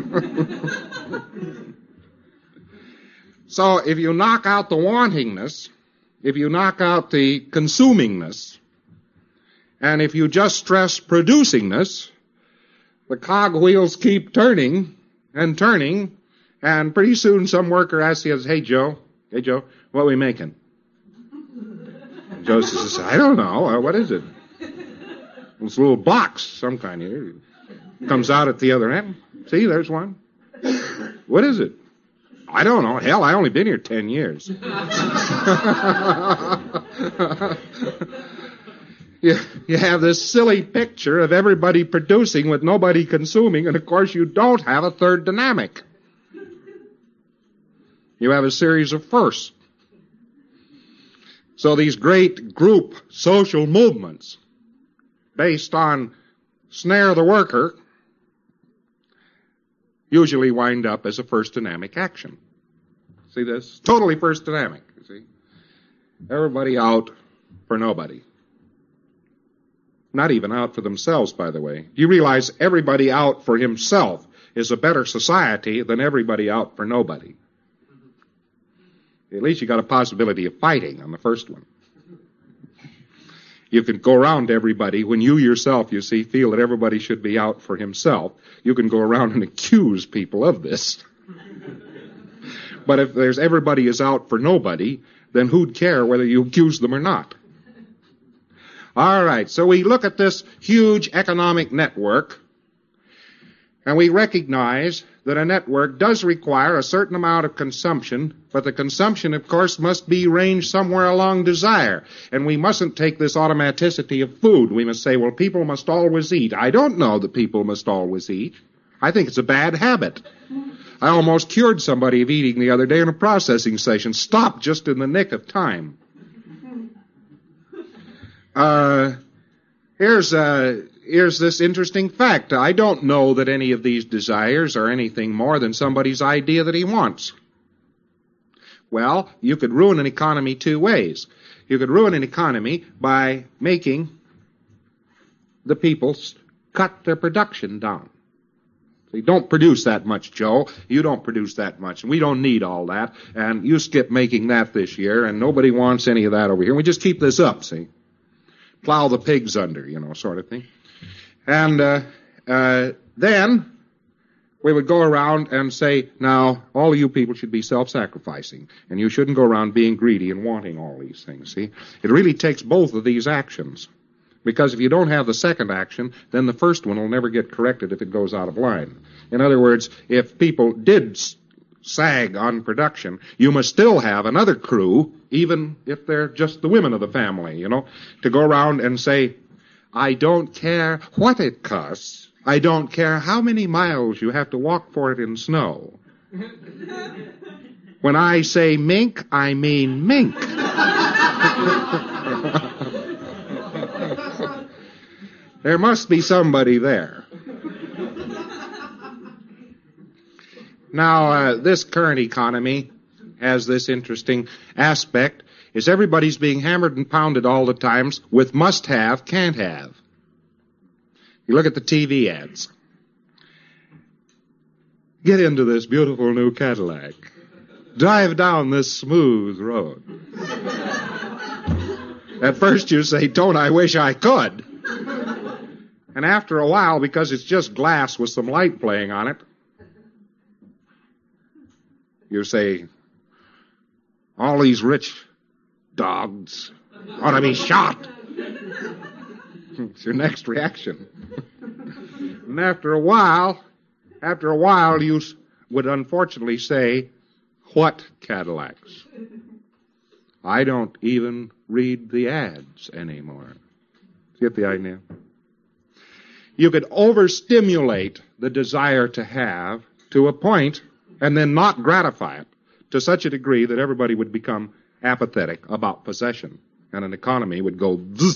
So if you knock out the wantingness, if you knock out the consumingness, and if you just stress producingness, the cogwheels keep turning and turning, and pretty soon some worker asks you, "Hey Joe, what are we making?" Joe says, "I don't know. What is it?" It's a little box, some kind here. Comes out at the other end. See, there's one. "What is it?" "I don't know. Hell, I only been here 10 years. You have this silly picture of everybody producing with nobody consuming, and of course you don't have a third dynamic. You have a series of firsts. So these great group social movements based on snare the worker usually wind up as a first dynamic action. See this? Totally first dynamic, you see. Everybody out for nobody. Not even out for themselves, by the way. You realize everybody out for himself is a better society than everybody out for nobody. At least you got a possibility of fighting on the first one. You can go around to everybody. When you yourself, you see, feel that everybody should be out for himself, you can go around and accuse people of this. But if there's everybody is out for nobody, then who'd care whether you accuse them or not? All right, so we look at this huge economic network, and we recognize that a network does require a certain amount of consumption, but the consumption, of course, must be ranged somewhere along desire. And we mustn't take this automaticity of food. We must say, well, people must always eat. I don't know that people must always eat. I think it's a bad habit. I almost cured somebody of eating the other day in a processing session. Stopped just in the nick of time. Here's this interesting fact. I don't know that any of these desires are anything more than somebody's idea that he wants. Well, you could ruin an economy two ways. You could ruin an economy by making the people cut their production down. See, don't produce that much, Joe. You don't produce that much, and we don't need all that. And you skip making that this year, and nobody wants any of that over here. We just keep this up, see? Plow the pigs under, sort of thing. And then we would go around and say, now, all of you people should be self-sacrificing, and you shouldn't go around being greedy and wanting all these things, see? It really takes both of these actions, because if you don't have the second action, then the first one will never get corrected if it goes out of line. In other words, if people did sag on production, you must still have another crew, even if they're just the women of the family, to go around and say, I don't care what it costs. I don't care how many miles you have to walk for it in snow. When I say mink, I mean mink. There must be somebody there. Now, this current economy has this interesting aspect, is everybody's being hammered and pounded all the times with must-have, can't-have. You look at the TV ads. Get into this beautiful new Cadillac. Drive down this smooth road. At first you say, don't I wish I could. And after a while, because it's just glass with some light playing on it, you say, all these rich dogs ought to be shot. It's your next reaction. And after a while, you would unfortunately say, what Cadillacs? I don't even read the ads anymore. Get the idea? You could overstimulate the desire to have to a point and then not gratify it to such a degree that everybody would become apathetic about possession, and an economy would go zzz.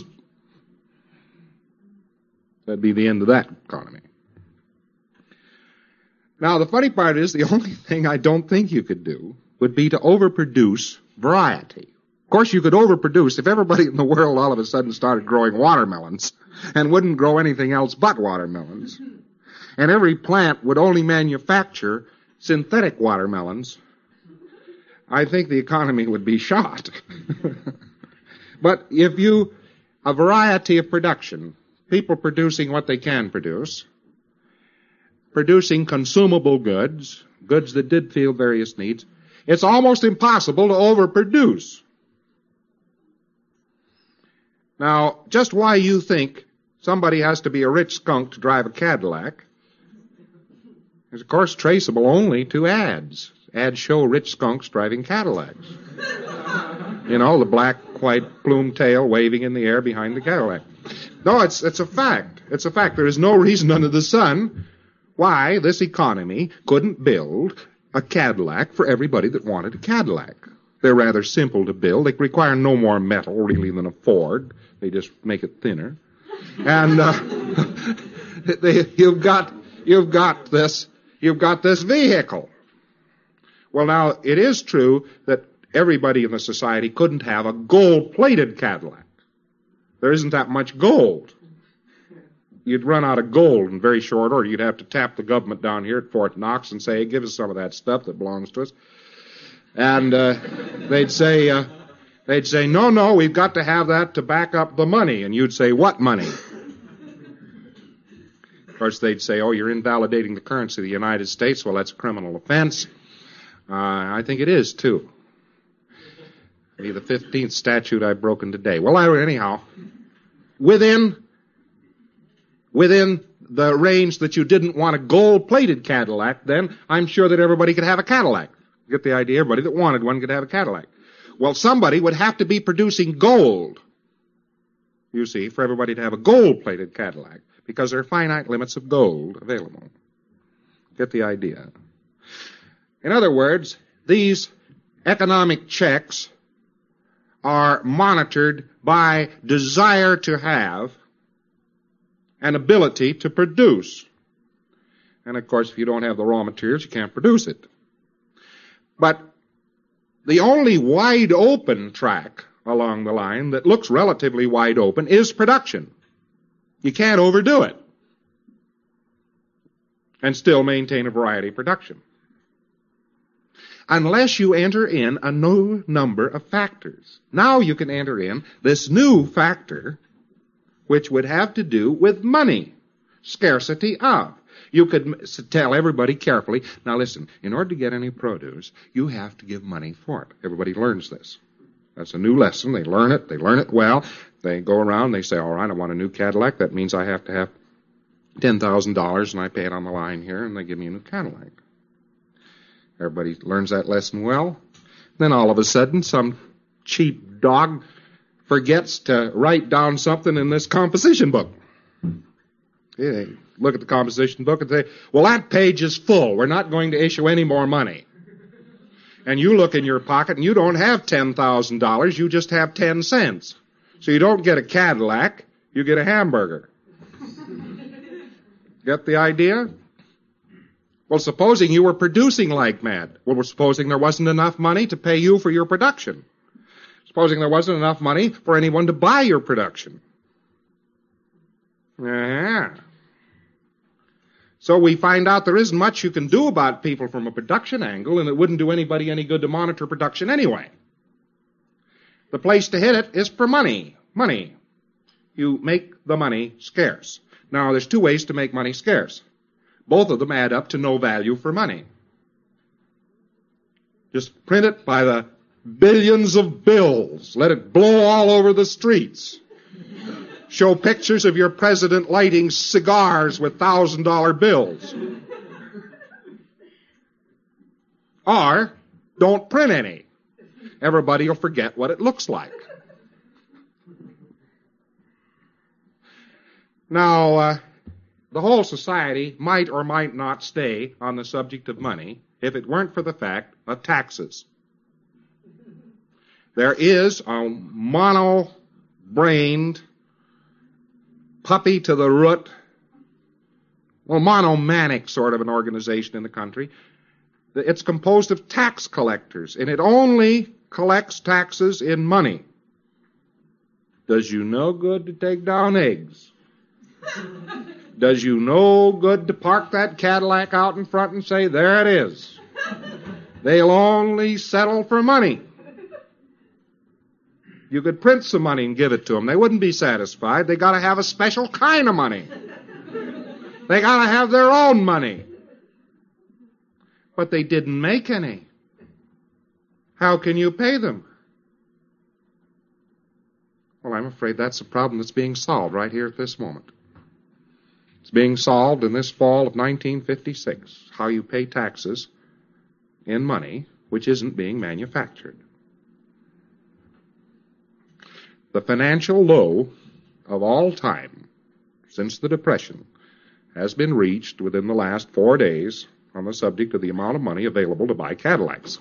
That'd be the end of that economy. Now, the funny part is, the only thing I don't think you could do would be to overproduce variety. Of course, you could overproduce if everybody in the world all of a sudden started growing watermelons and wouldn't grow anything else but watermelons. And every plant would only manufacture synthetic watermelons. I think the economy would be shot. But if a variety of production, people producing what they can produce, producing consumable goods, goods that did fill various needs, it's almost impossible to overproduce. Now, just why you think somebody has to be a rich skunk to drive a Cadillac is, of course, traceable only to ads. Ads show rich skunks driving Cadillacs. The black, white plume tail waving in the air behind the Cadillac. No, it's a fact. It's a fact. There is no reason under the sun why this economy couldn't build a Cadillac for everybody that wanted a Cadillac. They're rather simple to build. They require no more metal, really, than a Ford. They just make it thinner. And you've got this vehicle. Well, now, it is true that everybody in the society couldn't have a gold-plated Cadillac. There isn't that much gold. You'd run out of gold in very short order. You'd have to tap the government down here at Fort Knox and say, hey, give us some of that stuff that belongs to us. And they'd say, no, we've got to have that to back up the money. And you'd say, what money? Of course, they'd say, oh, you're invalidating the currency of the United States. Well, that's a criminal offense. I think it is, too. Maybe the 15th statute I've broken today. Well, anyhow, within the range that you didn't want a gold-plated Cadillac, then I'm sure that everybody could have a Cadillac. Get the idea? Everybody that wanted one could have a Cadillac. Well, somebody would have to be producing gold, you see, for everybody to have a gold-plated Cadillac, because there are finite limits of gold available. Get the idea? In other words, these economic checks are monitored by desire to have and ability to produce. And, of course, if you don't have the raw materials, you can't produce it. But the only wide-open track along the line that looks relatively wide open is production. You can't overdo it. and still maintain a variety of production. Unless you enter in a new number of factors. Now you can enter in this new factor, which would have to do with money, scarcity of. You could tell everybody carefully, now listen, in order to get any produce, you have to give money for it. Everybody learns this. That's a new lesson. They learn it well. They go around, they say, all right, I want a new Cadillac. That means I have to have $10,000, and I pay it on the line here, and they give me a new Cadillac. Everybody learns that lesson well. Then all of a sudden, some cheap dog forgets to write down something in this composition book. They look at the composition book and say, well, that page is full. We're not going to issue any more money. And you look in your pocket and you don't have $10,000. You just have 10 cents. So you don't get a Cadillac. You get a hamburger. Get the idea? Well, supposing you were producing like mad. Well, supposing there wasn't enough money to pay you for your production. Supposing there wasn't enough money for anyone to buy your production. So we find out there isn't much you can do about people from a production angle, and it wouldn't do anybody any good to monitor production anyway. The place to hit it is for money. Money. You make the money scarce. Now, there's two ways to make money scarce. Both of them add up to no value for money. Just print it by the billions of bills. Let it blow all over the streets. Show pictures of your president lighting cigars with $1,000 bills. Or don't print any. Everybody will forget what it looks like. Now, the whole society might or might not stay on the subject of money if it weren't for the fact of taxes. There is a mono-brained, puppy to the root, well, monomanic sort of an organization in the country. It's composed of tax collectors, and it only collects taxes in money. Does you no good to take down eggs. Does you no good to park that Cadillac out in front and say, there it is. They'll only settle for money. You could print some money and give it to them. They wouldn't be satisfied. They got to have a special kind of money. They got to have their own money. But they didn't make any. How can you pay them? Well, I'm afraid that's a problem that's being solved right here at this moment. It's being solved in this fall of 1956, how you pay taxes in money which isn't being manufactured. The financial low of all time since the Depression has been reached within the last 4 days on the subject of the amount of money available to buy Cadillacs.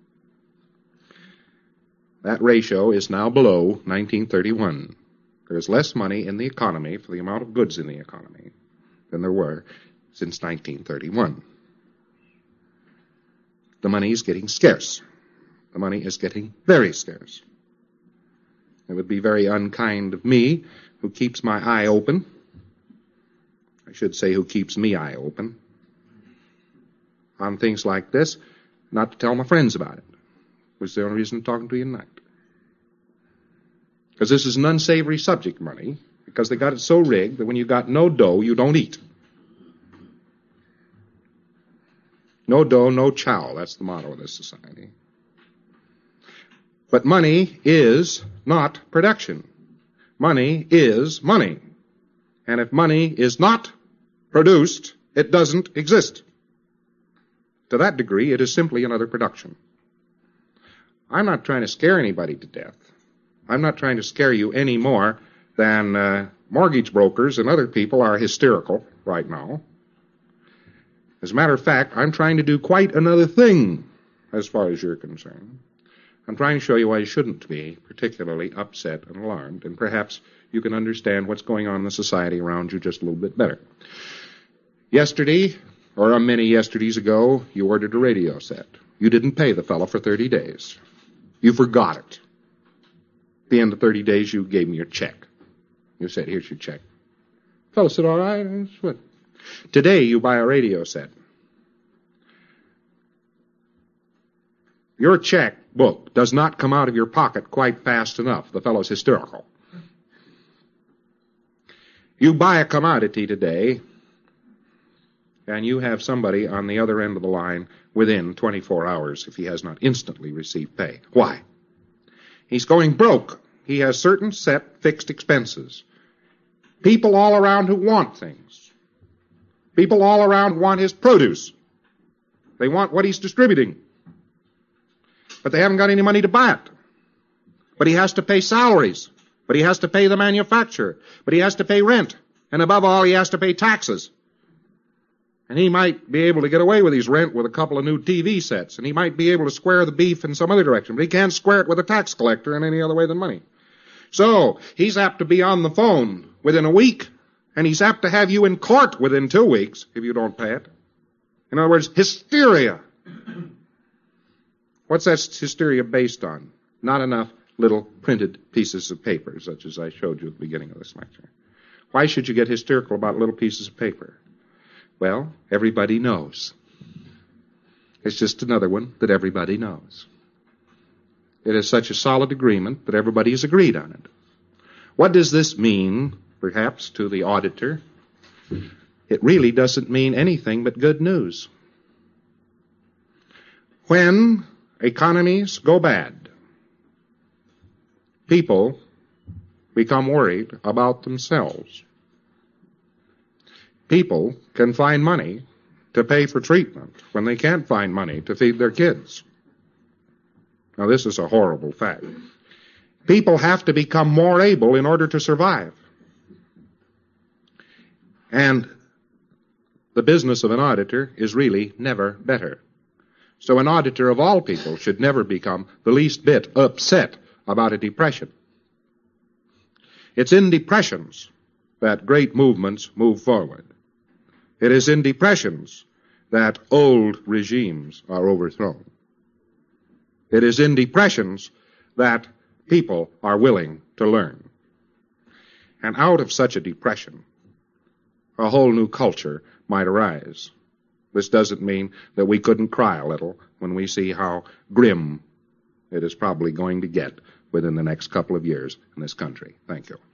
That ratio is now below 1931. There is less money in the economy for the amount of goods in the economy than there were since 1931. The money is getting scarce. The money is getting very scarce. It would be very unkind of me, who keeps my eye open. I should say who keeps me eye open on things like this, not to tell my friends about it, which is the only reason I'm talking to you tonight. Because this is an unsavory subject, money, because they got it so rigged that when you got no dough, you don't eat. No dough, no chow. That's the motto of this society. But money is not production. Money is money. And if money is not produced, it doesn't exist. To that degree, it is simply another production. I'm not trying to scare anybody to death. I'm not trying to scare you any more than mortgage brokers and other people are hysterical right now. As a matter of fact, I'm trying to do quite another thing as far as you're concerned. I'm trying to show you why you shouldn't be particularly upset and alarmed, and perhaps you can understand what's going on in the society around you just a little bit better. Yesterday, or many yesterdays ago, you ordered a radio set. You didn't pay the fellow for 30 days. You forgot it. At the end of 30 days, you gave me your check. You said, here's your check. The fellow said, all right, that's what. Today, you buy a radio set. Your checkbook does not come out of your pocket quite fast enough. The fellow's hysterical. You buy a commodity today, and you have somebody on the other end of the line within 24 hours if he has not instantly received pay. Why? He's going broke. He has certain set fixed expenses. People all around who want things. People all around want his produce. They want what he's distributing. But they haven't got any money to buy it. But he has to pay salaries. But he has to pay the manufacturer. But he has to pay rent. And above all, he has to pay taxes. And he might be able to get away with his rent with a couple of new TV sets. And he might be able to square the beef in some other direction. But he can't square it with a tax collector in any other way than money. So he's apt to be on the phone within a week. And he's apt to have you in court within 2 weeks if you don't pay it. In other words, hysteria. What's that hysteria based on? Not enough little printed pieces of paper, such as I showed you at the beginning of this lecture. Why should you get hysterical about little pieces of paper? Well, everybody knows. It's just another one that everybody knows. It is such a solid agreement that everybody has agreed on it. What does this mean, perhaps, to the auditor? It really doesn't mean anything but good news. When economies go bad, people become worried about themselves. People can find money to pay for treatment when they can't find money to feed their kids. Now, this is a horrible fact. People have to become more able in order to survive. And the business of an auditor is really never better. So an auditor of all people should never become the least bit upset about a depression. It's in depressions that great movements move forward. It is in depressions that old regimes are overthrown. It is in depressions that people are willing to learn. And out of such a depression, a whole new culture might arise. This doesn't mean that we couldn't cry a little when we see how grim it is probably going to get within the next couple of years in this country. Thank you.